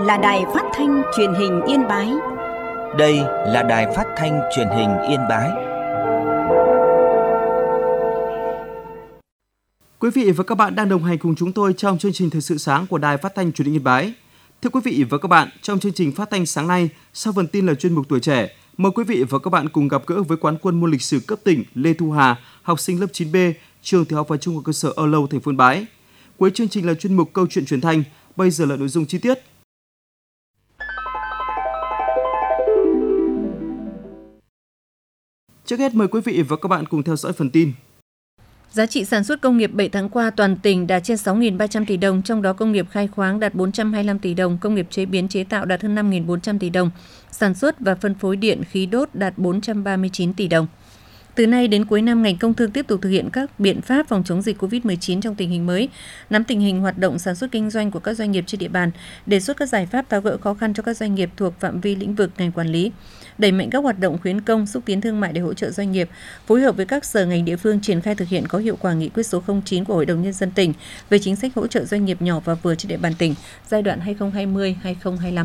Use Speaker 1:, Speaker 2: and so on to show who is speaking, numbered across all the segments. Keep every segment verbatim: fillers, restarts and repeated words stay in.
Speaker 1: là đài phát thanh truyền hình Yên Bái.
Speaker 2: Đây là đài phát thanh truyền hình Yên Bái.
Speaker 3: Quý vị và các bạn đang đồng hành cùng chúng tôi trong chương trình Thời sự sáng của đài phát thanh truyền hình Yên Bái. Thưa quý vị và các bạn, trong chương trình phát thanh sáng nay, sau phần tin là chuyên mục tuổi trẻ, mời quý vị và các bạn cùng gặp gỡ với quán quân môn lịch sử cấp tỉnh Lê Thu Hà, học sinh lớp chín B, trường tiểu học và trung học cơ sở Âu Lâu, thành phố Yên Bái. Cuối chương trình là chuyên mục câu chuyện truyền thanh. Bây giờ là nội dung chi tiết. Trước hết mời quý vị và các bạn cùng theo dõi phần tin.
Speaker 4: Giá trị sản xuất công nghiệp bảy tháng qua toàn tỉnh đạt trên sáu nghìn ba trăm tỷ đồng, trong đó công nghiệp khai khoáng đạt bốn trăm hai mươi lăm tỷ đồng, công nghiệp chế biến chế tạo đạt hơn năm nghìn bốn trăm tỷ đồng, sản xuất và phân phối điện khí đốt đạt bốn trăm ba mươi chín tỷ đồng. Từ nay đến cuối năm, ngành công thương tiếp tục thực hiện các biện pháp phòng chống dịch covid mười chín trong tình hình mới, nắm tình hình hoạt động sản xuất kinh doanh của các doanh nghiệp trên địa bàn, đề xuất các giải pháp tháo gỡ khó khăn cho các doanh nghiệp thuộc phạm vi lĩnh vực ngành quản lý, đẩy mạnh các hoạt động khuyến công, xúc tiến thương mại để hỗ trợ doanh nghiệp, phối hợp với các sở ngành địa phương triển khai thực hiện có hiệu quả nghị quyết số không chín của Hội đồng Nhân dân tỉnh về chính sách hỗ trợ doanh nghiệp nhỏ và vừa trên địa bàn tỉnh giai đoạn hai nghìn không trăm hai mươi đến hai nghìn không trăm hai mươi lăm.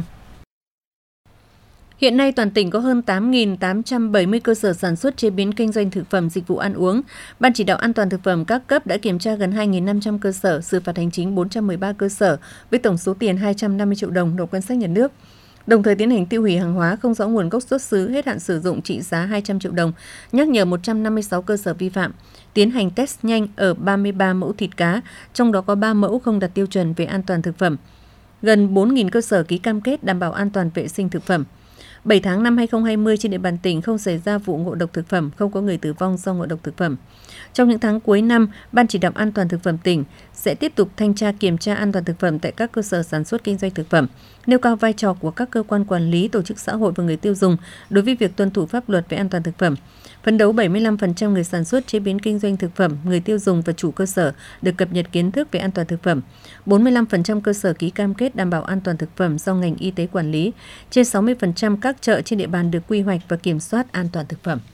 Speaker 4: Hiện nay, toàn tỉnh có hơn tám nghìn tám trăm bảy mươi cơ sở sản xuất chế biến kinh doanh thực phẩm dịch vụ ăn uống. Ban chỉ đạo an toàn thực phẩm các cấp đã kiểm tra gần hai nghìn năm trăm cơ sở, xử phạt hành chính bốn trăm mười ba cơ sở với tổng số tiền hai trăm năm mươi triệu đồng nộp ngân sách nhà nước. Đồng thời tiến hành tiêu hủy hàng hóa không rõ nguồn gốc xuất xứ hết hạn sử dụng trị giá hai trăm triệu đồng, nhắc nhở một trăm năm mươi sáu cơ sở vi phạm, tiến hành test nhanh ở ba mươi ba mẫu thịt cá, trong đó có ba mẫu không đạt tiêu chuẩn về an toàn thực phẩm. Gần bốn nghìn cơ sở ký cam kết đảm bảo an toàn vệ sinh thực phẩm. bảy tháng năm hai nghìn không trăm hai mươi trên địa bàn tỉnh không xảy ra vụ ngộ độc thực phẩm, không có người tử vong do ngộ độc thực phẩm. Trong những tháng cuối năm, Ban chỉ đạo an toàn thực phẩm tỉnh sẽ tiếp tục thanh tra kiểm tra an toàn thực phẩm tại các cơ sở sản xuất kinh doanh thực phẩm, nêu cao vai trò của các cơ quan quản lý, tổ chức xã hội và người tiêu dùng đối với việc tuân thủ pháp luật về an toàn thực phẩm. Phấn đấu bảy mươi lăm phần trăm người sản xuất chế biến kinh doanh thực phẩm, người tiêu dùng và chủ cơ sở được cập nhật kiến thức về an toàn thực phẩm. bốn mươi lăm phần trăm cơ sở ký cam kết đảm bảo an toàn thực phẩm do ngành y tế quản lý. Trên sáu mươi phần trăm các chợ trên địa bàn được quy hoạch và kiểm soát an toàn thực phẩm.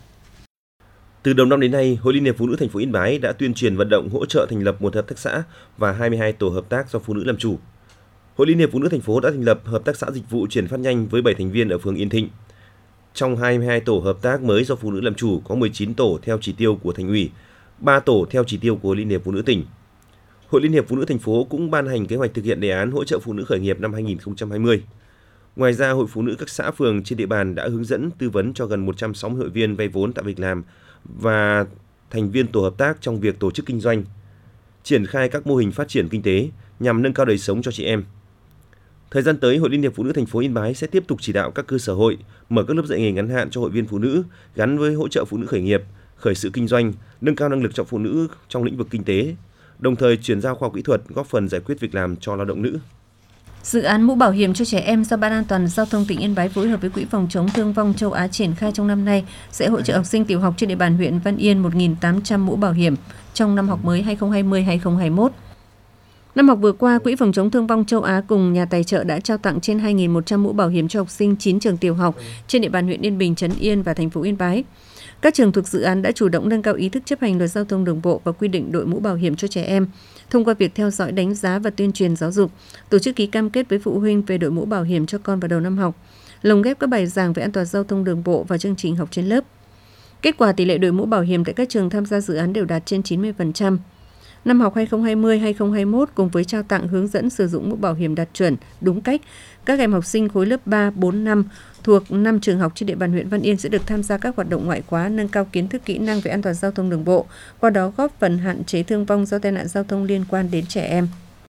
Speaker 5: Từ đầu năm đến nay, Hội Liên hiệp Phụ nữ thành phố Yên Bái đã tuyên truyền vận động hỗ trợ thành lập một hợp tác xã và hai mươi hai tổ hợp tác do phụ nữ làm chủ. Hội Liên hiệp Phụ nữ thành phố đã thành lập hợp tác xã dịch vụ chuyển phát nhanh với bảy thành viên ở phường Yên Thịnh. Trong hai mươi hai tổ hợp tác mới do phụ nữ làm chủ có mười chín tổ theo chỉ tiêu của thành ủy, ba tổ theo chỉ tiêu của Liên hiệp Phụ nữ tỉnh. Hội Liên hiệp Phụ nữ thành phố cũng ban hành kế hoạch thực hiện đề án hỗ trợ phụ nữ khởi nghiệp năm hai nghìn không trăm hai mươi. Ngoài ra, Hội Phụ nữ các xã phường trên địa bàn đã hướng dẫn tư vấn cho gần một trăm sáu mươi hội viên vay vốn tạo việc làm và thành viên tổ hợp tác trong việc tổ chức kinh doanh, triển khai các mô hình phát triển kinh tế nhằm nâng cao đời sống cho chị em. Thời gian tới, Hội Liên hiệp Phụ nữ thành phố Yên Bái sẽ tiếp tục chỉ đạo các cơ sở hội mở các lớp dạy nghề ngắn hạn cho hội viên phụ nữ gắn với hỗ trợ phụ nữ khởi nghiệp, khởi sự kinh doanh, nâng cao năng lực cho phụ nữ trong lĩnh vực kinh tế, đồng thời chuyển giao khoa học kỹ thuật góp phần giải quyết việc làm cho lao động nữ.
Speaker 4: Dự án mũ bảo hiểm cho trẻ em do Ban An toàn Giao thông tỉnh Yên Bái phối hợp với Quỹ phòng chống thương vong châu Á triển khai trong năm nay sẽ hỗ trợ học sinh tiểu học trên địa bàn huyện Văn Yên một nghìn tám trăm mũ bảo hiểm trong năm học mới hai nghìn không trăm hai mươi đến hai nghìn không trăm hai mươi mốt. Năm học vừa qua, Quỹ phòng chống thương vong châu Á cùng nhà tài trợ đã trao tặng trên hai nghìn một trăm mũ bảo hiểm cho học sinh chín trường tiểu học trên địa bàn huyện Yên Bình, Trấn Yên và thành phố Yên Bái. Các trường thuộc dự án đã chủ động nâng cao ý thức chấp hành luật giao thông đường bộ và quy định đội mũ bảo hiểm cho trẻ em thông qua việc theo dõi, đánh giá và tuyên truyền giáo dục, tổ chức ký cam kết với phụ huynh về đội mũ bảo hiểm cho con vào đầu năm học, lồng ghép các bài giảng về an toàn giao thông đường bộ vào chương trình học trên lớp. Kết quả tỷ lệ đội mũ bảo hiểm tại các trường tham gia dự án đều đạt trên chín mươi phần trăm. Năm học hai nghìn không trăm hai mươi đến hai nghìn không trăm hai mươi mốt cùng với trao tặng hướng dẫn sử dụng mũ bảo hiểm đạt chuẩn, đúng cách, các em học sinh khối lớp ba, bốn, năm thuộc năm trường học trên địa bàn huyện Văn Yên sẽ được tham gia các hoạt động ngoại khóa nâng cao kiến thức kỹ năng về an toàn giao thông đường bộ, qua đó góp phần hạn chế thương vong do tai nạn giao thông liên quan đến trẻ em.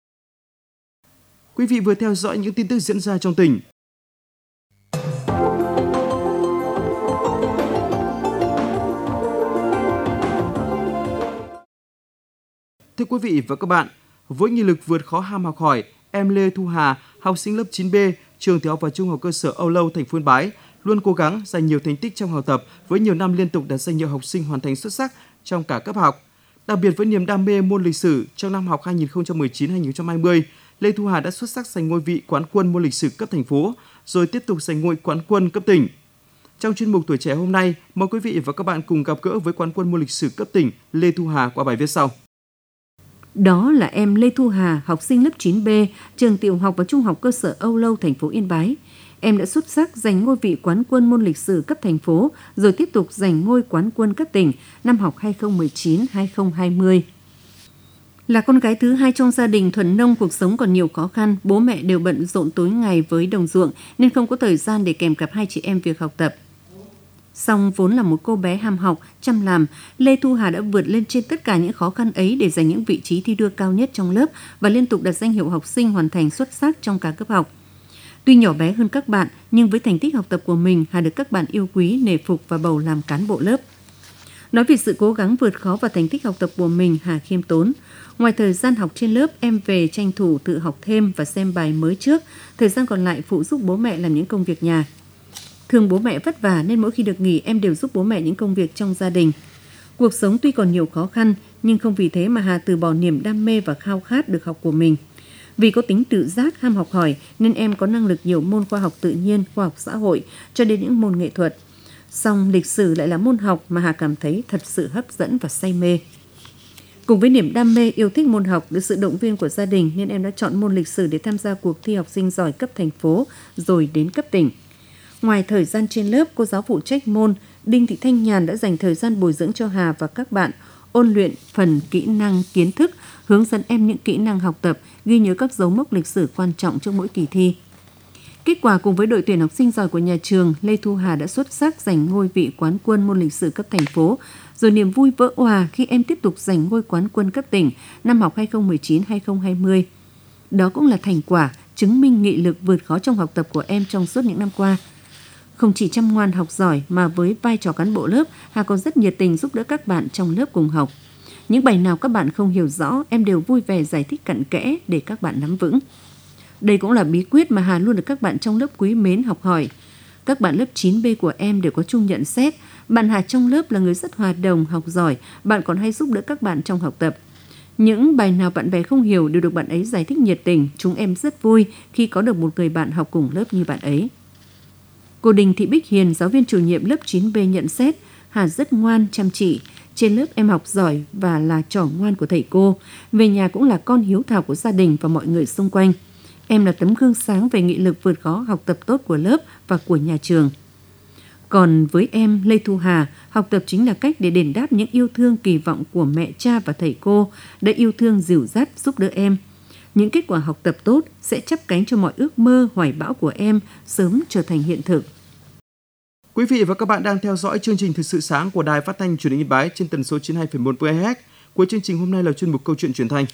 Speaker 3: Quý vị vừa theo dõi những tin tức diễn ra trong tỉnh. Thưa quý vị và các bạn, với nghị lực vượt khó ham học hỏi, em Lê Thu Hà, học sinh lớp chín B, trường tiểu học và trung học cơ sở Âu Lâu, thành phố Yên Bái, luôn cố gắng giành nhiều thành tích trong học tập với nhiều năm liên tục đạt danh hiệu học sinh hoàn thành xuất sắc trong cả cấp học. Đặc biệt với niềm đam mê môn lịch sử, trong năm học hai nghìn không trăm mười chín đến hai nghìn không trăm hai mươi, Lê Thu Hà đã xuất sắc giành ngôi vị quán quân môn lịch sử cấp thành phố, rồi tiếp tục giành ngôi quán quân cấp tỉnh. Trong chuyên mục Tuổi trẻ hôm nay, mời quý vị và các bạn cùng gặp gỡ với quán quân môn lịch sử cấp tỉnh Lê Thu Hà qua bài viết sau.
Speaker 4: Đó là em Lê Thu Hà, học sinh lớp chín B, trường tiểu học và trung học cơ sở Âu Lâu, thành phố Yên Bái. Em đã xuất sắc giành ngôi vị quán quân môn lịch sử cấp thành phố, rồi tiếp tục giành ngôi quán quân cấp tỉnh năm học hai không một chín hai không hai không. Là con gái thứ hai trong gia đình thuần nông, cuộc sống còn nhiều khó khăn, bố mẹ đều bận rộn tối ngày với đồng ruộng nên không có thời gian để kèm cặp hai chị em việc học tập. Song vốn là một cô bé ham học, chăm làm, Lê Thu Hà đã vượt lên trên tất cả những khó khăn ấy để giành những vị trí thi đua cao nhất trong lớp và liên tục đạt danh hiệu học sinh hoàn thành xuất sắc trong cả cấp học. Tuy nhỏ bé hơn các bạn, nhưng với thành tích học tập của mình, Hà được các bạn yêu quý, nể phục và bầu làm cán bộ lớp. Nói về sự cố gắng vượt khó và thành tích học tập của mình, Hà khiêm tốn. Ngoài thời gian học trên lớp, em về tranh thủ tự học thêm và xem bài mới trước, thời gian còn lại phụ giúp bố mẹ làm những công việc nhà. Thường bố mẹ vất vả nên mỗi khi được nghỉ, em đều giúp bố mẹ những công việc trong gia đình. Cuộc sống tuy còn nhiều khó khăn, nhưng không vì thế mà Hà từ bỏ niềm đam mê và khao khát được học của mình. Vì có tính tự giác, ham học hỏi, nên em có năng lực nhiều môn khoa học tự nhiên, khoa học xã hội, cho đến những môn nghệ thuật. Song lịch sử lại là môn học mà Hà cảm thấy thật sự hấp dẫn và say mê. Cùng với niềm đam mê, yêu thích môn học, được sự động viên của gia đình nên em đã chọn môn lịch sử để tham gia cuộc thi học sinh giỏi cấp thành phố, rồi đến cấp tỉnh. Ngoài thời gian trên lớp, cô giáo phụ trách môn Đinh Thị Thanh Nhàn đã dành thời gian bồi dưỡng cho Hà và các bạn, ôn luyện phần kỹ năng kiến thức, hướng dẫn em những kỹ năng học tập, ghi nhớ các dấu mốc lịch sử quan trọng trong mỗi kỳ thi. Kết quả cùng với đội tuyển học sinh giỏi của nhà trường, Lê Thu Hà đã xuất sắc giành ngôi vị quán quân môn lịch sử cấp thành phố, rồi niềm vui vỡ òa khi em tiếp tục giành ngôi quán quân cấp tỉnh năm học hai không một chín hai không hai không. Đó cũng là thành quả chứng minh nghị lực vượt khó trong học tập của em trong suốt những năm qua. Không chỉ chăm ngoan học giỏi mà với vai trò cán bộ lớp, Hà còn rất nhiệt tình giúp đỡ các bạn trong lớp cùng học. Những bài nào các bạn không hiểu rõ, em đều vui vẻ giải thích cặn kẽ để các bạn nắm vững. Đây cũng là bí quyết mà Hà luôn được các bạn trong lớp quý mến học hỏi. Các bạn lớp chín B của em đều có chung nhận xét, bạn Hà trong lớp là người rất hòa đồng, học giỏi, bạn còn hay giúp đỡ các bạn trong học tập. Những bài nào bạn bè không hiểu đều được bạn ấy giải thích nhiệt tình, chúng em rất vui khi có được một người bạn học cùng lớp như bạn ấy. Cô Đinh Thị Bích Hiền, giáo viên chủ nhiệm lớp chín B nhận xét, Hà rất ngoan, chăm chỉ. Trên lớp em học giỏi và là trò ngoan của thầy cô. Về nhà cũng là con hiếu thảo của gia đình và mọi người xung quanh. Em là tấm gương sáng về nghị lực vượt khó học tập tốt của lớp và của nhà trường. Còn với em Lê Thu Hà, học tập chính là cách để đền đáp những yêu thương kỳ vọng của mẹ, cha và thầy cô đã yêu thương dìu dắt giúp đỡ em. Những kết quả học tập tốt sẽ chắp cánh cho mọi ước mơ, hoài bão của em sớm trở thành hiện thực.
Speaker 3: Quý vị và các bạn đang theo dõi chương trình Thực sự sáng của Đài Phát thanh Truyền hình Yên Bái trên tần số chín mươi hai phẩy một mê ga héc. Cuối chương trình hôm nay là chuyên mục Câu chuyện truyền thanh.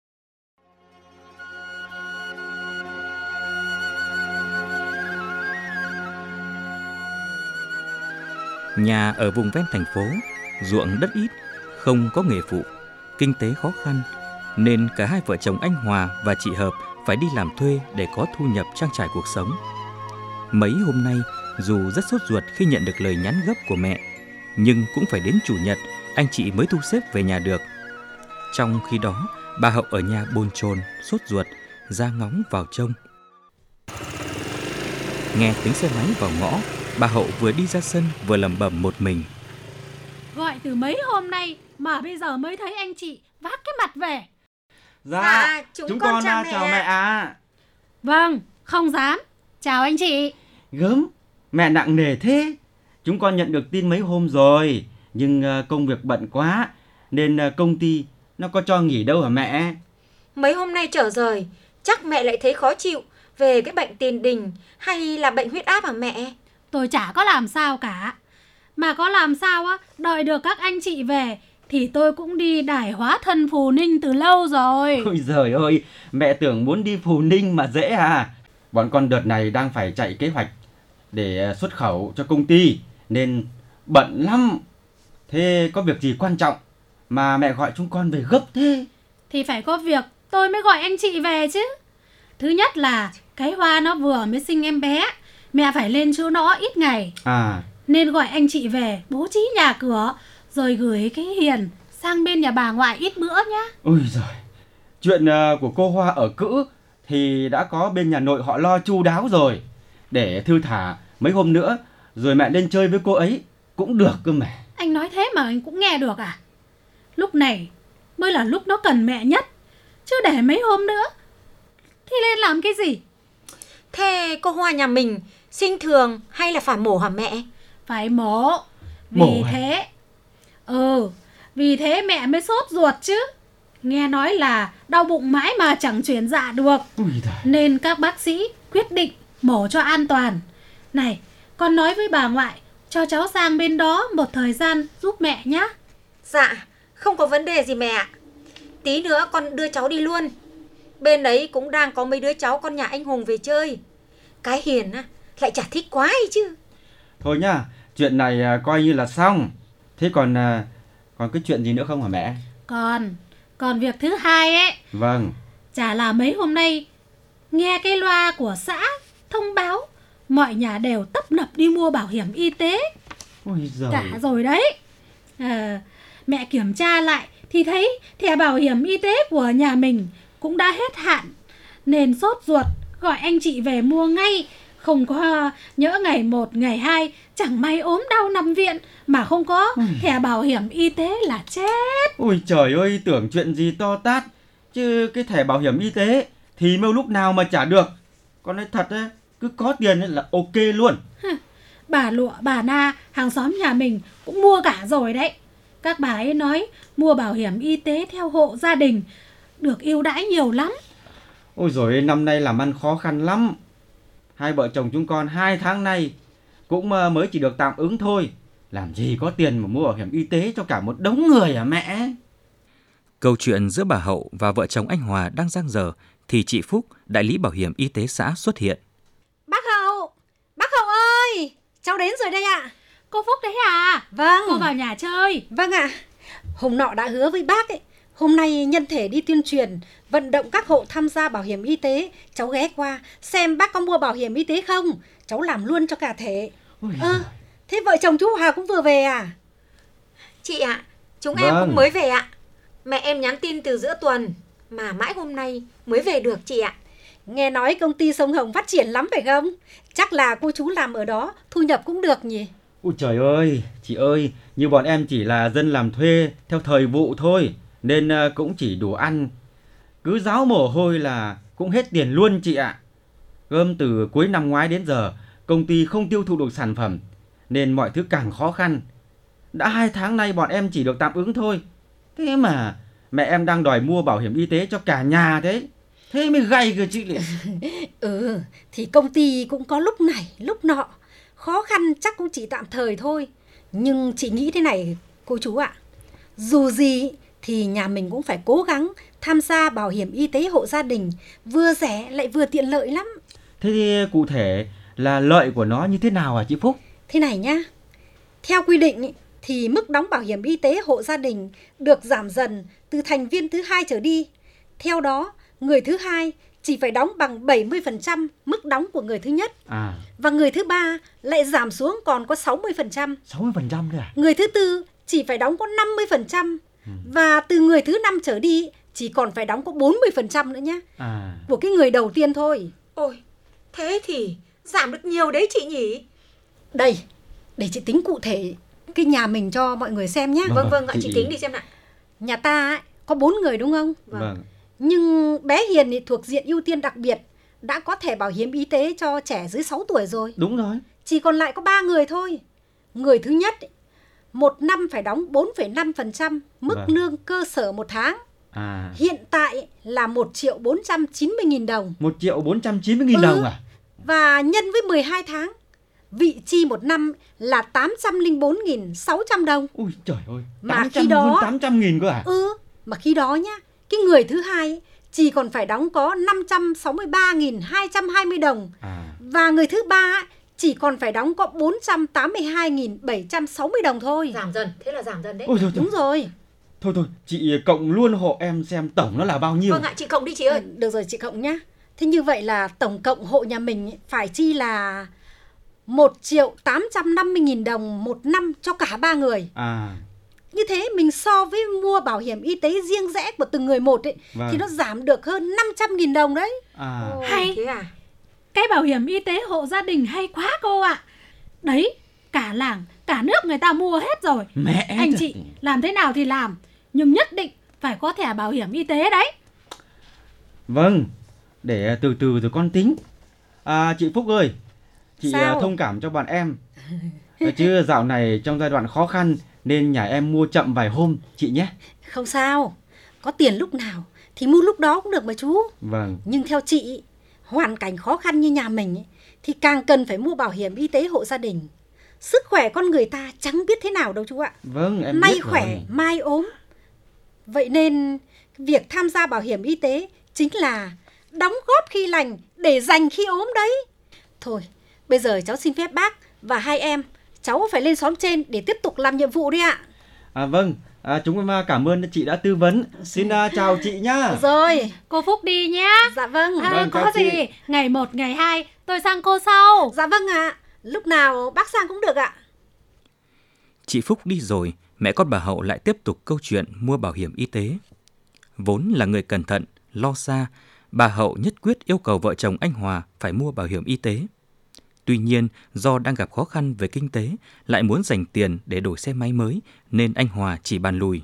Speaker 2: Nhà ở vùng ven thành phố, ruộng đất ít, không có nghề phụ, kinh tế khó khăn, nên cả hai vợ chồng anh Hòa và chị Hợp phải đi làm thuê để có thu nhập trang trải cuộc sống. Mấy hôm nay, dù rất sốt ruột khi nhận được lời nhắn gấp của mẹ, nhưng cũng phải đến Chủ nhật anh chị mới thu xếp về nhà được. Trong khi đó, bà Hậu ở nhà bồn chồn, sốt ruột, ra ngóng vào trông. Nghe tiếng xe máy vào ngõ, bà Hậu vừa đi ra sân vừa lẩm bẩm một mình.
Speaker 6: Gọi từ mấy hôm nay mà bây giờ mới thấy anh chị vác cái mặt về.
Speaker 7: Dạ, dạ chúng, chúng con, con chào mẹ. Chào mẹ à.
Speaker 6: Vâng, không dám. Chào anh chị.
Speaker 7: Gớm, mẹ nặng nề thế. Chúng con nhận được tin mấy hôm rồi, nhưng công việc bận quá nên công ty nó có cho nghỉ đâu hả mẹ?
Speaker 8: Mấy hôm nay trở rời, chắc mẹ lại thấy khó chịu về cái bệnh tiền đình hay là bệnh huyết áp hả mẹ?
Speaker 6: Tôi chả có làm sao cả. Mà có làm sao á, đợi được các anh chị về thì tôi cũng đi đải hóa thân Phù Ninh từ lâu rồi.
Speaker 7: Ôi giời ơi, mẹ tưởng muốn đi Phù Ninh mà dễ à. Bọn con đợt này đang phải chạy kế hoạch để xuất khẩu cho công ty nên bận lắm. Thế có việc gì quan trọng mà mẹ gọi chúng con về gấp thế?
Speaker 6: Thì phải có việc tôi mới gọi anh chị về chứ. Thứ nhất là cái Hoa nó vừa mới sinh em bé, mẹ phải lên chỗ nó ít ngày
Speaker 7: à.
Speaker 6: Nên gọi anh chị về bố trí nhà cửa, rồi gửi cái Hiền sang bên nhà bà ngoại ít bữa nhá.
Speaker 7: Ôi giời, chuyện của cô Hoa ở cữ thì đã có bên nhà nội họ lo chu đáo rồi. Để thư thả mấy hôm nữa rồi mẹ lên chơi với cô ấy cũng được cơ mà.
Speaker 6: Anh nói thế mà anh cũng nghe được à? Lúc này mới là lúc nó cần mẹ nhất. chứ để mấy hôm nữa thì lên làm cái gì?
Speaker 8: Thế cô Hoa nhà mình sinh thường hay là phải mổ hả mẹ?
Speaker 6: Phải mổ. Vì
Speaker 7: Mổ à?
Speaker 6: thế Ừ Vì thế mẹ mới sốt ruột chứ. Nghe nói là đau bụng mãi mà chẳng chuyển dạ được.
Speaker 7: Ui giời.
Speaker 6: Nên các bác sĩ quyết định mổ cho an toàn. Này, con nói với bà ngoại cho cháu sang bên đó một thời gian giúp mẹ nhé.
Speaker 8: Dạ, không có vấn đề gì mẹ ạ. Tí nữa con đưa cháu đi luôn. Bên đấy cũng đang có mấy đứa cháu con nhà anh Hùng về chơi. Cái Hiền á, lại chả thích quá ấy chứ.
Speaker 7: Thôi nhá, chuyện này à, coi như là xong. Thế còn à, còn cái chuyện gì nữa không hả mẹ?
Speaker 6: Còn, còn việc thứ hai ấy.
Speaker 7: Vâng.
Speaker 6: Chả là mấy hôm nay nghe cái loa của xã thông báo mọi nhà đều tấp nập đi mua bảo hiểm y tế.
Speaker 7: Ôi giời.
Speaker 6: Cả rồi đấy. À, mẹ kiểm tra lại thì thấy thẻ bảo hiểm y tế của nhà mình cũng đã hết hạn. Nên sốt ruột gọi anh chị về mua ngay. Không có nhỡ ngày một, ngày hai chẳng may ốm đau nằm viện mà không có
Speaker 7: Ui.
Speaker 6: thẻ bảo hiểm y tế là chết.
Speaker 7: Ôi trời ơi, tưởng chuyện gì to tát. Chứ cái thẻ bảo hiểm y tế thì mêu lúc nào mà trả được. Con nói thật á, cứ có tiền ấy là ok luôn.
Speaker 6: Bà Lụa, bà Na, hàng xóm nhà mình cũng mua cả rồi đấy. Các bà ấy nói mua bảo hiểm y tế theo hộ gia đình được ưu đãi nhiều lắm.
Speaker 7: Ôi rồi năm nay làm ăn khó khăn lắm. Hai vợ chồng chúng con hai tháng nay cũng mới chỉ được tạm ứng thôi. Làm gì có tiền mà mua bảo hiểm y tế cho cả một đống người hả mẹ?
Speaker 2: Câu chuyện giữa bà Hậu và vợ chồng anh Hòa đang dang dở thì chị Phúc, đại lý bảo hiểm y tế xã xuất hiện.
Speaker 9: Bác Hậu, bác Hậu ơi, cháu đến rồi đây ạ.
Speaker 6: Cô Phúc đấy à?
Speaker 9: Vâng.
Speaker 6: Cô vào nhà chơi.
Speaker 9: Vâng ạ. Hôm nọ đã hứa với bác ấy, hôm nay nhân thể đi tuyên truyền, vận động các hộ tham gia bảo hiểm y tế. Cháu ghé qua xem bác có mua bảo hiểm y tế không. Cháu làm luôn cho cả thể. Ơ, à, thế vợ chồng chú Hòa cũng vừa về à?
Speaker 8: Chị ạ, à, chúng
Speaker 7: Vâng.
Speaker 8: em cũng mới về ạ. Mẹ em nhắn tin từ giữa tuần mà mãi hôm nay mới về được chị ạ.
Speaker 9: Nghe nói công ty Sông Hồng phát triển lắm phải không? Chắc là cô chú làm ở đó thu nhập cũng được nhỉ?
Speaker 7: Ôi trời ơi, chị ơi, như bọn em chỉ là dân làm thuê theo thời vụ thôi, nên cũng chỉ đủ ăn. Cứ ráo mồ hôi là cũng hết tiền luôn chị ạ. Gom từ cuối năm ngoái đến giờ, công ty không tiêu thụ được sản phẩm, nên mọi thứ càng khó khăn. Đã hai tháng nay bọn em chỉ được tạm ứng thôi. Thế mà mẹ em đang đòi mua bảo hiểm y tế cho cả nhà đấy. Thế mới gay cơ chị lị.
Speaker 9: Ừ, thì công ty cũng có lúc này, lúc nọ. Khó khăn chắc cũng chỉ tạm thời thôi. Nhưng chị nghĩ thế này cô chú ạ. Dù gì thì nhà mình cũng phải cố gắng tham gia bảo hiểm y tế hộ gia đình. Vừa rẻ lại vừa tiện lợi lắm.
Speaker 7: Thế thì cụ thể là lợi của nó như thế nào hả chị Phúc?
Speaker 9: Thế này nhá. Theo quy định thì mức đóng bảo hiểm y tế hộ gia đình được giảm dần từ thành viên thứ hai trở đi. Theo đó, người thứ hai chỉ phải đóng bằng bảy mươi phần trăm mức đóng của người thứ nhất.
Speaker 7: À.
Speaker 9: Và người thứ ba lại giảm xuống còn có sáu mươi phần trăm.
Speaker 7: sáu mươi phần trăm nữa à?
Speaker 9: Người thứ tư chỉ phải đóng có năm mươi phần trăm. Ừ. Và từ người thứ năm trở đi chỉ còn phải đóng có bốn mươi phần trăm nữa nhé.
Speaker 7: À.
Speaker 9: Của cái người đầu tiên thôi.
Speaker 8: Ôi, thế thì giảm được nhiều đấy chị nhỉ?
Speaker 9: Đây, để chị tính cụ thể cái nhà mình cho mọi người xem nhé.
Speaker 8: Vâng, vâng, vâng ạ, chị... chị tính đi xem nào.
Speaker 9: Nhà ta ấy, có bốn người đúng không?
Speaker 7: Vâng. vâng.
Speaker 9: Nhưng bé Hiền thì thuộc diện ưu tiên đặc biệt, đã có thẻ bảo hiểm y tế cho trẻ dưới sáu tuổi rồi.
Speaker 7: Đúng rồi.
Speaker 9: Chỉ còn lại có ba người thôi. Người thứ nhất, một năm phải đóng bốn phẩy năm phần trăm mức vâng. lương cơ sở một tháng.
Speaker 7: À.
Speaker 9: Hiện tại là một triệu bốn trăm chín mươi nghìn đồng.
Speaker 7: một triệu bốn trăm chín mươi nghìn ừ. đồng à?
Speaker 9: Và nhân với mười hai tháng, vị chi một năm là tám trăm lẻ bốn nghìn sáu trăm đồng.
Speaker 7: Ui trời ơi,
Speaker 9: mà khi đó
Speaker 7: hơn tám trăm nghìn cơ à?
Speaker 9: Ừ, mà khi đó nhá, cái người thứ hai chỉ còn phải đóng có năm trăm sáu mươi ba nghìn hai trăm hai mươi đồng. À. Và người thứ ba chỉ còn phải đóng có bốn trăm tám mươi hai nghìn bảy trăm sáu mươi đồng thôi.
Speaker 8: Giảm dần, thế là giảm dần đấy.
Speaker 7: Ôi, thôi,
Speaker 9: đúng
Speaker 7: thôi.
Speaker 9: rồi.
Speaker 7: Thôi thôi, chị cộng luôn hộ em xem tổng nó là bao nhiêu.
Speaker 8: Vâng ạ, chị cộng đi chị ơi.
Speaker 9: Ừ, được rồi, chị cộng nhá. Thế như vậy là tổng cộng hộ nhà mình phải chi là một triệu tám trăm năm mươi nghìn đồng một năm cho cả ba người.
Speaker 7: À.
Speaker 9: Như thế mình so với mua bảo hiểm y tế riêng rẽ của từng người một ấy, vâng. thì nó giảm được hơn năm trăm nghìn đồng đấy.
Speaker 7: À.
Speaker 6: Ồ, hay thế à? Cái bảo hiểm y tế hộ gia đình hay quá cô ạ. Đấy, cả làng, cả nước người ta mua hết rồi.
Speaker 7: Mẹ
Speaker 6: anh chị làm thế nào thì làm, nhưng nhất định phải có thẻ bảo hiểm y tế đấy.
Speaker 7: Vâng, để từ từ rồi con tính. À, chị Phúc ơi, chị
Speaker 9: Sao?
Speaker 7: thông cảm cho bọn em. Chứ dạo này trong giai đoạn khó khăn nên nhà em mua chậm vài hôm chị nhé.
Speaker 9: Không sao, có tiền lúc nào thì mua lúc đó cũng được mà chú.
Speaker 7: Vâng.
Speaker 9: Nhưng theo chị, hoàn cảnh khó khăn như nhà mình ấy, thì càng cần phải mua bảo hiểm y tế hộ gia đình. Sức khỏe con người ta chẳng biết thế nào đâu chú ạ.
Speaker 7: Vâng, em
Speaker 9: Nay
Speaker 7: biết
Speaker 9: khỏe,
Speaker 7: rồi.
Speaker 9: mai ốm. Vậy nên việc tham gia bảo hiểm y tế chính là đóng góp khi lành để dành khi ốm đấy. Thôi, bây giờ cháu xin phép bác và hai em, cháu phải lên xóm trên để tiếp tục làm nhiệm vụ đi ạ.
Speaker 7: À vâng, à, chúng em cảm ơn chị đã tư vấn. Xin uh, chào chị nhá.
Speaker 9: Rồi,
Speaker 6: Cô Phúc đi nhá.
Speaker 9: dạ vâng.
Speaker 6: À,
Speaker 7: Vâng,
Speaker 6: có
Speaker 7: chào
Speaker 6: gì,
Speaker 7: chị.
Speaker 6: ngày một, ngày hai, tôi sang cô sau.
Speaker 9: Dạ vâng ạ, lúc nào bác sang cũng được ạ.
Speaker 2: Chị Phúc đi rồi, mẹ con bà Hậu lại tiếp tục câu chuyện mua bảo hiểm y tế. Vốn là người cẩn thận, lo xa, bà Hậu nhất quyết yêu cầu vợ chồng anh Hòa phải mua bảo hiểm y tế. Tuy nhiên, do đang gặp khó khăn về kinh tế, lại muốn dành tiền để đổi xe máy mới, nên anh Hòa chỉ bàn lùi.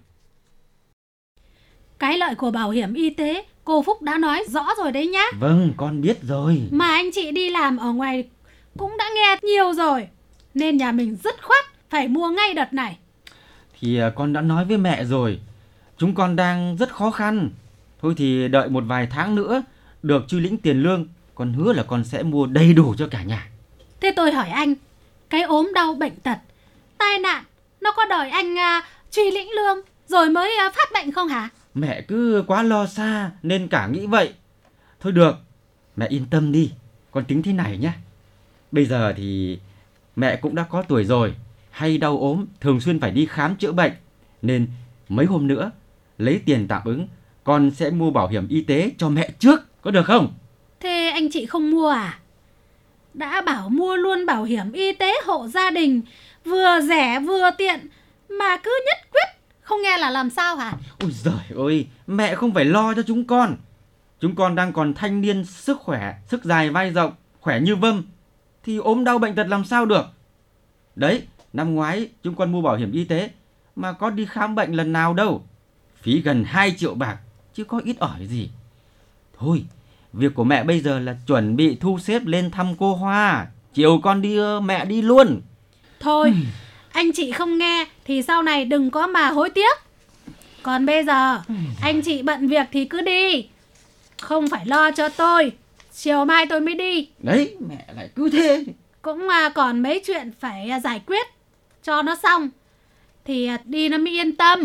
Speaker 6: Cái lợi của bảo hiểm y tế, cô Phúc đã nói rõ rồi đấy nhá.
Speaker 7: Vâng, con biết rồi.
Speaker 6: Mà anh chị đi làm ở ngoài cũng đã nghe nhiều rồi. Nên nhà mình dứt khoát phải mua ngay đợt này.
Speaker 7: Thì à, con đã nói với mẹ rồi. Chúng con đang rất khó khăn. Thôi thì đợi một vài tháng nữa, được truy lĩnh tiền lương, con hứa là con sẽ mua đầy đủ cho cả nhà.
Speaker 6: Thế tôi hỏi anh, cái ốm đau bệnh tật, tai nạn, nó có đòi anh à, truy lĩnh lương rồi mới à, phát bệnh không hả?
Speaker 7: Mẹ cứ quá lo xa nên cả nghĩ vậy. Thôi được, mẹ yên tâm đi. Con tính thế này nhé. Bây giờ thì mẹ cũng đã có tuổi rồi, hay đau ốm, thường xuyên phải đi khám chữa bệnh. Nên mấy hôm nữa, lấy tiền tạm ứng, con sẽ mua bảo hiểm y tế cho mẹ trước, có được không?
Speaker 6: Thế anh chị không mua à? Đã bảo mua luôn bảo hiểm y tế hộ gia đình, vừa rẻ vừa tiện, mà cứ nhất quyết không nghe là làm sao hả?
Speaker 7: Ôi giời ơi, mẹ không phải lo cho chúng con. Chúng con đang còn thanh niên, sức khỏe, sức dài vai rộng, khỏe như vâm, thì ốm đau bệnh tật làm sao được. Đấy, năm ngoái chúng con mua bảo hiểm y tế mà có đi khám bệnh lần nào đâu. Phí gần hai triệu bạc, chứ có ít ỏi gì. Thôi, việc của mẹ bây giờ là chuẩn bị thu xếp lên thăm cô Hoa. Chiều con đi mẹ đi luôn.
Speaker 6: Thôi, anh chị không nghe thì sau này đừng có mà hối tiếc. Còn bây giờ, anh chị bận việc thì cứ đi. Không phải lo cho tôi. Chiều mai tôi mới đi.
Speaker 7: Đấy, mẹ lại cứ thế.
Speaker 6: Cũng à, còn mấy chuyện phải à, giải quyết cho nó xong. Thì à, đi nó mới yên tâm.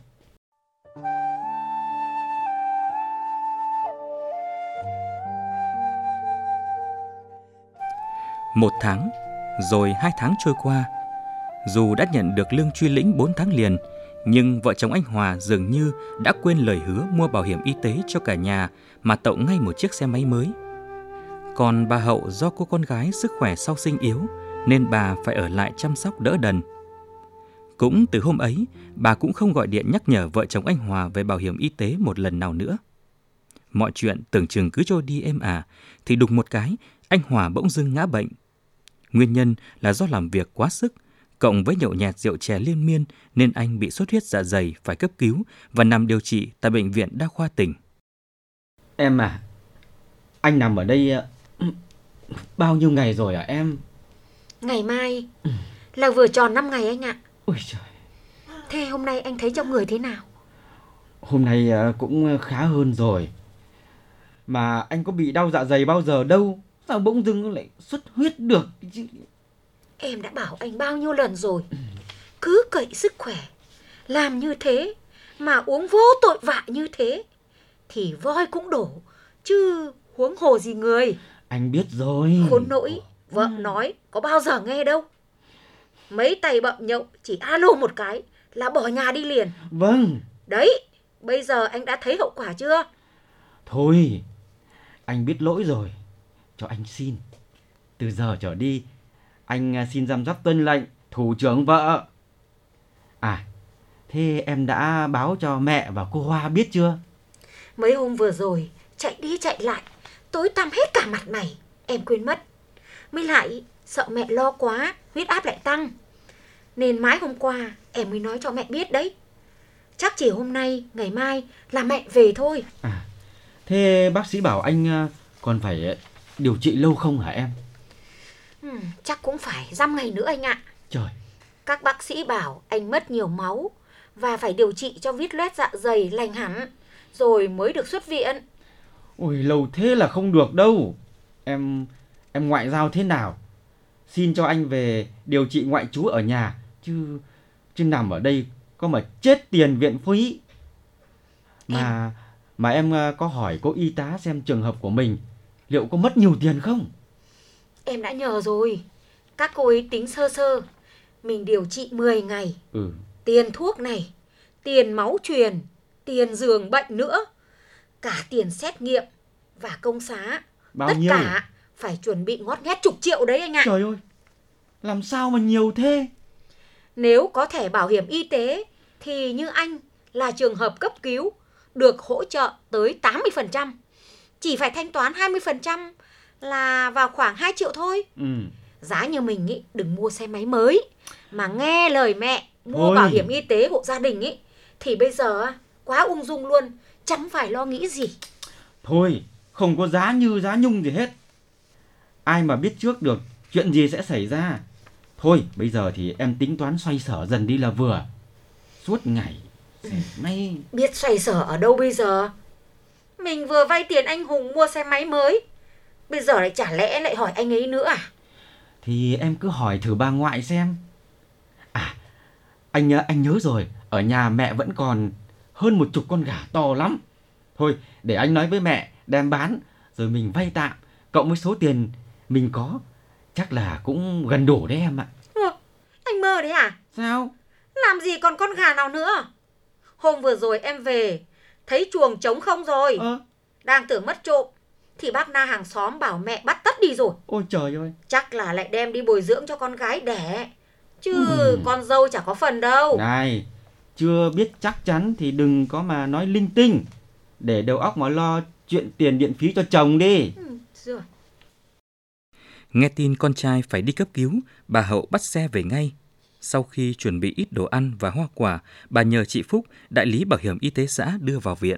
Speaker 2: Một tháng, rồi hai tháng trôi qua. Dù đã nhận được lương truy lĩnh bốn tháng liền, nhưng vợ chồng anh Hòa dường như đã quên lời hứa mua bảo hiểm y tế cho cả nhà mà tậu ngay một chiếc xe máy mới. Còn bà Hậu do cô con gái sức khỏe sau sinh yếu nên bà phải ở lại chăm sóc đỡ đần. Cũng từ hôm ấy, bà cũng không gọi điện nhắc nhở vợ chồng anh Hòa về bảo hiểm y tế một lần nào nữa. Mọi chuyện tưởng chừng cứ trôi đi êm ả, thì đùng một cái, anh Hòa bỗng dưng ngã bệnh. Nguyên nhân là do làm việc quá sức, cộng với nhậu nhẹt rượu chè liên miên nên anh bị xuất huyết dạ dày phải cấp cứu và nằm điều trị tại Bệnh viện Đa khoa tỉnh.
Speaker 7: Em à, anh nằm ở đây bao nhiêu ngày rồi à em?
Speaker 8: Ngày mai là vừa tròn năm ngày anh ạ.
Speaker 7: Ôi trời.
Speaker 8: Thế hôm nay anh thấy trong người thế nào?
Speaker 7: Hôm nay cũng khá hơn rồi. Mà anh có bị đau dạ dày bao giờ đâu, sao bỗng dưng lại xuất huyết được chứ?
Speaker 8: Em đã bảo anh bao nhiêu lần rồi, cứ cậy sức khỏe, làm như thế mà uống vô tội vạ như thế thì voi cũng đổ, chứ huống hồ gì người.
Speaker 7: Anh biết rồi.
Speaker 8: Khốn nỗi, vợ nói có bao giờ nghe đâu. Mấy tay bậm nhậu chỉ alo một cái là bỏ nhà đi liền.
Speaker 7: Vâng.
Speaker 8: Đấy, bây giờ anh đã thấy hậu quả chưa?
Speaker 7: Thôi, anh biết lỗi rồi, cho anh xin. Từ giờ trở đi, anh xin giam giáp tuân lệnh thủ trưởng vợ. À, thế em đã báo cho mẹ và cô Hoa biết chưa?
Speaker 8: Mấy hôm vừa rồi, chạy đi chạy lại, tối tăm hết cả mặt mày, em quên mất. Mới lại, sợ mẹ lo quá, huyết áp lại tăng. Nên mãi hôm qua, em mới nói cho mẹ biết đấy. Chắc chỉ hôm nay, ngày mai là mẹ về thôi.
Speaker 7: À, Thế bác sĩ bảo anh còn phải điều trị lâu không hả em?
Speaker 8: Ừ, chắc cũng phải dăm ngày nữa anh ạ.
Speaker 7: Trời.
Speaker 8: Các bác sĩ bảo anh mất nhiều máu và phải điều trị cho vết loét dạ dày lành hẳn rồi mới được xuất viện.
Speaker 7: Ôi, lâu thế là không được đâu. Em em ngoại giao thế nào? Xin cho anh về điều trị ngoại trú ở nhà, chứ chứ nằm ở đây có mà chết tiền viện phí. Mà em... mà em có hỏi cô y tá xem trường hợp của mình liệu có mất nhiều tiền không?
Speaker 8: Em đã nhờ rồi. Các cô ấy tính sơ sơ. Mình điều trị mười ngày.
Speaker 7: Ừ.
Speaker 8: Tiền thuốc này, tiền máu truyền, tiền giường bệnh nữa, cả tiền xét nghiệm và công xá.
Speaker 7: Bao
Speaker 8: Tất
Speaker 7: nhiêu?
Speaker 8: cả phải chuẩn bị ngót nghét chục triệu đấy anh ạ.
Speaker 7: Trời ơi, làm sao mà nhiều thế?
Speaker 8: Nếu có thẻ bảo hiểm y tế thì như anh là trường hợp cấp cứu được hỗ trợ tới tám mươi phần trăm. Chỉ phải thanh toán hai mươi phần trăm là vào khoảng hai triệu thôi.
Speaker 7: Ừ.
Speaker 8: Giá như mình ý, đừng mua xe máy mới mà nghe lời mẹ mua
Speaker 7: Thôi.
Speaker 8: bảo hiểm y tế hộ gia đình ý, thì bây giờ quá ung dung luôn, chẳng phải lo nghĩ gì.
Speaker 7: Thôi, không có giá như giá nhung gì hết. Ai mà biết trước được chuyện gì sẽ xảy ra. Thôi, bây giờ thì em tính toán xoay sở dần đi là vừa. Suốt ngày may...
Speaker 8: Biết xoay sở ở đâu bây giờ? Mình vừa vay tiền anh Hùng mua xe máy mới, bây giờ lại chả lẽ lại hỏi anh ấy nữa à?
Speaker 7: Thì em cứ hỏi thử bà ngoại xem. À, anh anh nhớ rồi, ở nhà mẹ vẫn còn hơn một chục con gà to lắm. Thôi, để anh nói với mẹ đem bán rồi mình vay tạm, cộng với số tiền mình có, chắc là cũng gần đủ đấy em ạ.
Speaker 8: Ừ, anh mơ đấy à?
Speaker 7: Sao?
Speaker 8: Làm gì còn con gà nào nữa? Hôm vừa rồi em về, thấy chuồng trống không rồi.
Speaker 7: Ờ.
Speaker 8: Đang tưởng mất trộm, thì bác Na hàng xóm bảo mẹ bắt tất đi rồi.
Speaker 7: Ôi trời ơi.
Speaker 8: Chắc là lại đem đi bồi dưỡng cho con gái đẻ, chứ
Speaker 7: Ừ.
Speaker 8: con dâu chả có phần đâu.
Speaker 7: Này, chưa biết chắc chắn thì đừng có mà nói linh tinh, để đầu óc mà lo chuyện tiền điện phí cho chồng đi.
Speaker 8: Ừ, rồi.
Speaker 2: Nghe tin con trai phải đi cấp cứu, bà Hậu bắt xe về ngay. Sau khi chuẩn bị ít đồ ăn và hoa quả, bà nhờ chị Phúc, đại lý bảo hiểm y tế xã đưa vào viện.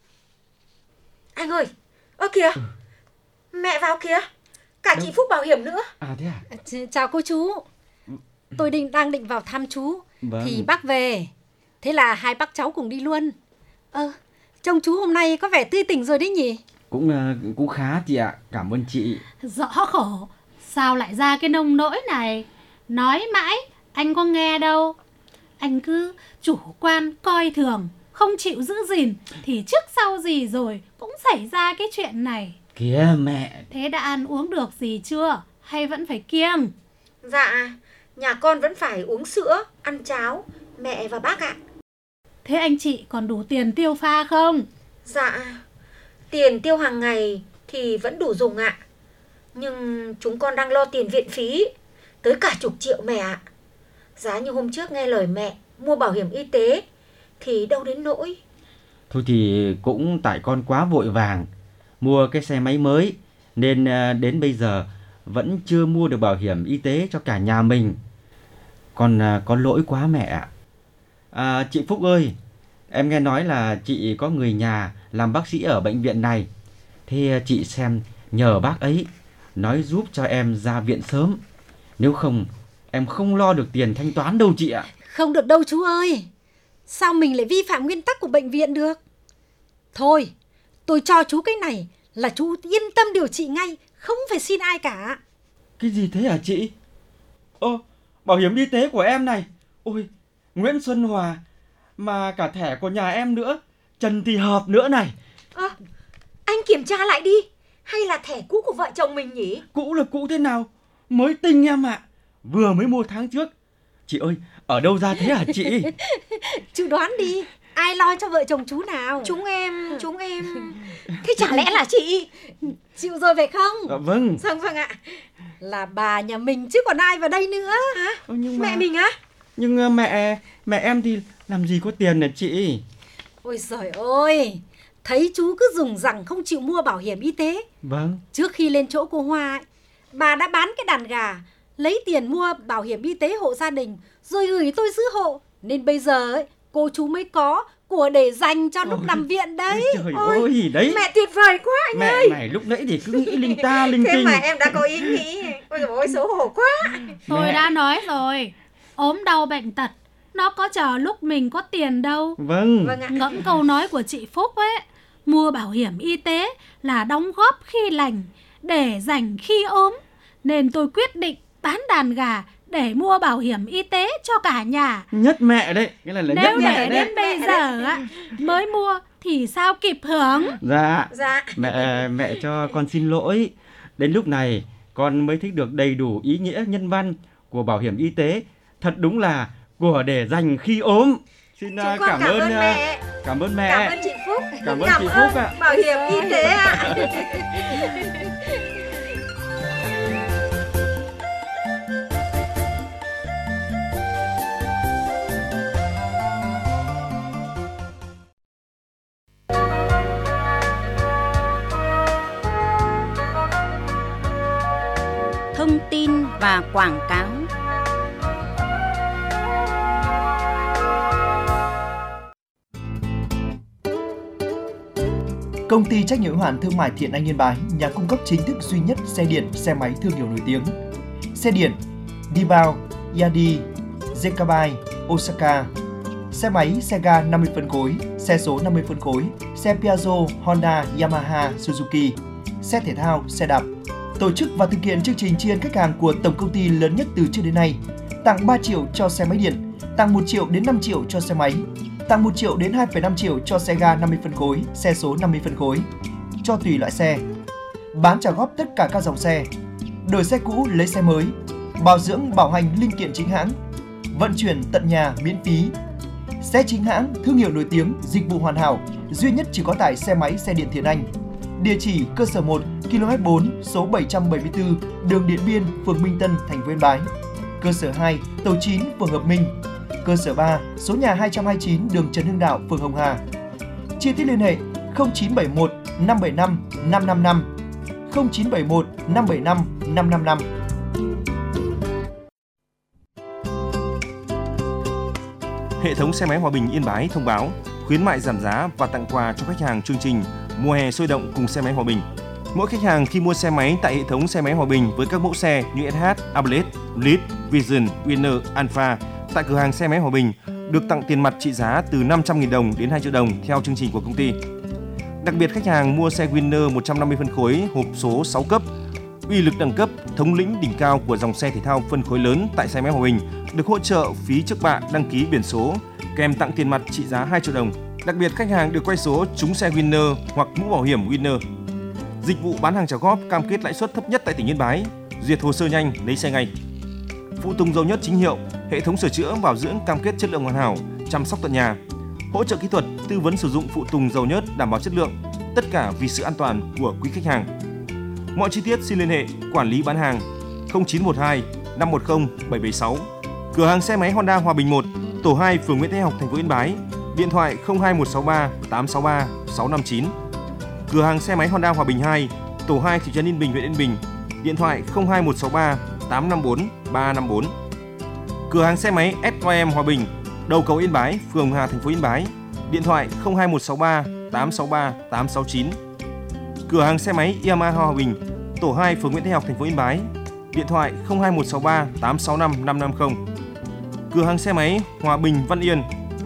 Speaker 8: Anh ơi, ơ kìa, ừ. Mẹ vào kìa, cả
Speaker 7: Đâu?
Speaker 8: chị Phúc bảo hiểm nữa.
Speaker 7: À thế à?
Speaker 9: Ch- Chào cô chú. Tôi định đang định vào thăm chú.
Speaker 7: Vâng.
Speaker 9: Thì bác về. Thế là hai bác cháu cùng đi luôn. Ơ, trông chú hôm nay có vẻ tươi tỉnh rồi đấy nhỉ?
Speaker 7: Cũng uh, cũng khá chị ạ, cảm ơn chị.
Speaker 6: Rõ khổ, sao lại ra cái nông nỗi này? Nói mãi, anh có nghe đâu. Anh cứ chủ quan, coi thường, không chịu giữ gìn, thì trước sau gì rồi cũng xảy ra cái chuyện này.
Speaker 7: Kìa mẹ.
Speaker 6: Thế đã ăn uống được gì chưa? Hay vẫn phải kiêng?
Speaker 8: Dạ, nhà con vẫn phải uống sữa, ăn cháo, mẹ và bác ạ.
Speaker 6: Thế anh chị còn đủ tiền tiêu pha không?
Speaker 8: Dạ, tiền tiêu hàng ngày thì vẫn đủ dùng ạ. Nhưng chúng con đang lo tiền viện phí, tới cả chục triệu mẹ ạ. Giá như hôm trước nghe lời mẹ mua bảo hiểm y tế thì đâu đến nỗi.
Speaker 7: Thôi thì cũng tại con quá vội vàng mua cái xe máy mới, nên đến bây giờ vẫn chưa mua được bảo hiểm y tế cho cả nhà mình. Con có lỗi quá mẹ ạ. À, chị Phúc ơi, em nghe nói là chị có người nhà làm bác sĩ ở bệnh viện này. Thế chị xem nhờ bác ấy nói giúp cho em ra viện sớm. Nếu không em không lo được tiền thanh toán đâu chị ạ.
Speaker 9: Không được đâu chú ơi. Sao mình lại vi phạm nguyên tắc của bệnh viện được? Thôi, tôi cho chú cái này là chú yên tâm điều trị ngay, không phải xin ai cả.
Speaker 7: Cái gì thế hả chị? Ơ, bảo hiểm y tế của em này. Ôi, Nguyễn Xuân Hòa, mà cả thẻ của nhà em nữa, Trần Thị Hợp nữa này.
Speaker 8: À, anh kiểm tra lại đi. Hay là thẻ cũ của vợ chồng mình nhỉ?
Speaker 7: Cũ là cũ thế nào? Mới tinh em ạ. Vừa mới mua tháng trước. Chị ơi, ở đâu ra thế hả chị?
Speaker 9: Chú đoán đi, ai lo cho vợ chồng chú nào?
Speaker 8: Chúng em, chúng em. Thế chả lẽ là chị?
Speaker 9: Chịu rồi phải không?
Speaker 7: À, vâng.
Speaker 8: Vâng, vâng ạ.
Speaker 9: Là bà nhà mình chứ còn ai vào đây nữa.
Speaker 8: Hả?
Speaker 7: Ờ, nhưng mà...
Speaker 8: Mẹ mình á?
Speaker 7: Nhưng uh, mẹ, mẹ em thì làm gì có tiền hả chị?
Speaker 9: Ôi giời ơi, thấy chú cứ dùng rằng không chịu mua bảo hiểm y tế.
Speaker 7: Vâng.
Speaker 9: Trước khi lên chỗ cô Hoa ấy, bà đã bán cái đàn gà, lấy tiền mua bảo hiểm y tế hộ gia đình, rồi gửi tôi giữ hộ. Nên bây giờ ấy, cô chú mới có, của để dành cho lúc nằm viện đấy.
Speaker 7: Trời ôi, ơi, đấy.
Speaker 8: Mẹ tuyệt vời quá anh
Speaker 7: mẹ
Speaker 8: ơi.
Speaker 7: Mẹ lúc nãy thì cứ nghĩ linh ta linh
Speaker 8: Thế
Speaker 7: tinh.
Speaker 8: mà em đã có ý nghĩ. Ôi dồi ôi, xấu hổ quá.
Speaker 6: Tôi
Speaker 7: Mẹ.
Speaker 6: đã nói rồi, ốm đau bệnh tật nó có chờ lúc mình có tiền đâu.
Speaker 7: Vâng.
Speaker 8: Vâng ạ.
Speaker 6: Ngẫm câu nói của chị Phúc ấy, mua bảo hiểm y tế là đóng góp khi lành, để dành khi ốm. Nên tôi quyết định bán đàn gà để mua bảo hiểm y tế cho cả nhà.
Speaker 7: Nhất mẹ đấy, cái này là
Speaker 6: Nếu
Speaker 7: nhất mẹ
Speaker 6: để
Speaker 7: đấy.
Speaker 6: đến bây giờ á mới mua thì sao kịp hưởng.
Speaker 7: Dạ.
Speaker 8: Dạ.
Speaker 7: Mẹ mẹ cho con xin lỗi. Đến lúc này con mới thích được đầy đủ ý nghĩa nhân văn của bảo hiểm y tế. Thật đúng là của để dành khi ốm. Xin
Speaker 8: Chúng
Speaker 7: uh,
Speaker 8: con
Speaker 7: cảm,
Speaker 8: cảm
Speaker 7: ơn
Speaker 8: ơn
Speaker 7: uh,
Speaker 8: mẹ.
Speaker 7: cảm ơn mẹ.
Speaker 8: Cảm ơn chị Phúc.
Speaker 7: Cảm ơn chị Phúc ạ.
Speaker 8: Bảo hiểm y tế ạ.
Speaker 1: Thông tin và quảng cáo.
Speaker 3: Công ty trách nhiệm hữu hạn thương mại Thiện Anh Yên Bái, nhà cung cấp chính thức duy nhất xe điện, xe máy thương hiệu nổi tiếng. Xe điện Dibao, Yadi, Zekabai, Osaka. Xe máy, xe ga năm mươi phân khối, xe số năm mươi phân khối, xe Piaggio, Honda, Yamaha, Suzuki. Xe thể thao, xe đạp. Tổ chức và thực hiện chương trình tri ân khách hàng của tổng công ty lớn nhất từ trước đến nay. Tặng ba triệu cho xe máy điện, tặng một triệu đến năm triệu cho xe máy, tặng một triệu đến hai phẩy năm triệu cho xe ga năm mươi phân khối, xe số năm mươi phân khối, cho tùy loại xe. Bán trả góp tất cả các dòng xe, đổi xe cũ lấy xe mới, bảo dưỡng bảo hành linh kiện chính hãng, vận chuyển tận nhà miễn phí. Xe chính hãng, thương hiệu nổi tiếng, dịch vụ hoàn hảo, duy nhất chỉ có tại xe máy xe điện Thiện Anh. Địa chỉ cơ sở một, ki lô mét bốn, số bảy trăm bảy mươi tư, đường Điện Biên, phường Minh Tân, thành phố Yên Bái. Cơ sở hai, tổ chín, phường Hợp Minh. Cơ sở ba, số nhà hai trăm hai mươi chín, đường Trần Hưng Đạo, phường Hồng Hà. Chi tiết liên hệ không chín bảy một năm bảy năm năm năm năm, không chín bảy một năm bảy năm năm năm năm.
Speaker 5: Hệ thống xe máy Hòa Bình Yên Bái thông báo khuyến mại giảm giá và tặng quà cho khách hàng chương trình Mùa hè sôi động cùng xe máy Hòa Bình. Mỗi khách hàng khi mua xe máy tại hệ thống xe máy Hòa Bình với các mẫu xe như ét hát, Ablade, Lead, Vision, Winner, Alpha tại cửa hàng xe máy Hòa Bình được tặng tiền mặt trị giá từ năm trăm nghìn đồng đến hai triệu đồng theo chương trình của công ty. Đặc biệt khách hàng mua xe Winner một trăm năm mươi phân khối hộp số sáu cấp, uy lực đẳng cấp, thống lĩnh đỉnh cao của dòng xe thể thao phân khối lớn tại xe máy Hòa Bình được hỗ trợ phí trước bạ đăng ký biển số kèm tặng tiền mặt trị giá hai triệu đồng. Đặc biệt khách hàng được quay số trúng xe Winner hoặc mũ bảo hiểm Winner. Dịch vụ bán hàng trả góp cam kết lãi suất thấp nhất tại tỉnh Yên Bái, duyệt hồ sơ nhanh lấy xe ngay. Phụ tùng dầu nhất chính hiệu, hệ thống sửa chữa bảo dưỡng cam kết chất lượng hoàn hảo, chăm sóc tận nhà. Hỗ trợ kỹ thuật, tư vấn sử dụng phụ tùng dầu nhớt đảm bảo chất lượng, tất cả vì sự an toàn của quý khách hàng. Mọi chi tiết xin liên hệ quản lý bán hàng không chín một hai năm một không bảy bảy sáu. Cửa hàng xe máy Honda Hòa Bình một, tổ hai, phường Nguyễn Thái Học, thành phố Yên Bái. Điện thoại không hai một sáu ba tám sáu ba sáu năm chín. Cửa hàng xe máy Honda Hòa Bình hai, tổ hai, thị trấn Yên Bình, huyện Yên Bình. Điện thoại không hai một sáu ba tám năm bốn ba năm bốn. Cửa hàng xe máy ét i em Hòa Bình, đầu cầu Yên Bái, phường Hà, thành phố Yên Bái. Điện thoại không hai một sáu ba tám sáu ba tám sáu chín. Cửa hàng xe máy Yamaha Hòa Bình, tổ hai, phường Nguyễn Thái Học, thành phố Yên Bái. Điện thoại không hai một sáu ba tám sáu năm năm năm không. Cửa hàng xe máy Hòa Bình Văn Yên,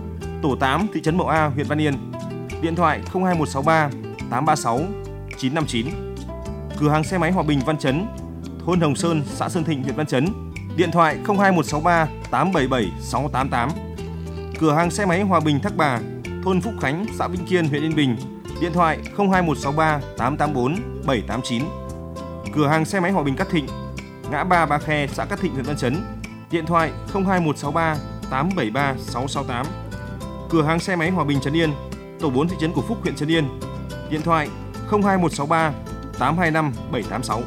Speaker 5: tổ tám, thị trấn Mậu A, huyện Văn Yên. Điện thoại không hai một sáu ba tám ba sáu chín năm chín. Cửa hàng xe máy Hòa Bình Văn Chấn, thôn Hồng Sơn, xã Sơn Thịnh, huyện Văn Chấn. Điện thoại không hai một sáu ba tám bảy bảy sáu tám tám. Cửa hàng xe máy Hòa Bình Thác Bà, thôn Phúc Khánh, xã Vĩnh Kiên, huyện Yên Bình. Điện thoại không hai một sáu ba tám tám bốn bảy tám chín. Cửa hàng xe máy Hòa Bình Cát Thịnh, ngã ba Ba Khe, xã Cát Thịnh, huyện Văn Chấn. Điện thoại không hai một sáu ba tám bảy ba sáu sáu tám. Cửa hàng xe máy Hòa Bình Trấn Yên, tổ bốn, thị trấn Cổ Phúc, huyện Trấn Yên. Điện thoại không hai một sáu ba tám hai năm bảy tám sáu.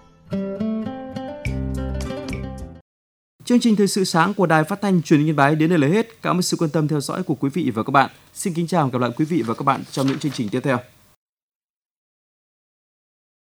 Speaker 3: Chương trình Thời sự sáng của Đài Phát thanh Truyền hình Yên Bái đến đây là hết. Cảm ơn sự quan tâm theo dõi của quý vị và các bạn. Xin kính chào và gặp lại quý vị và các bạn trong những chương trình tiếp theo.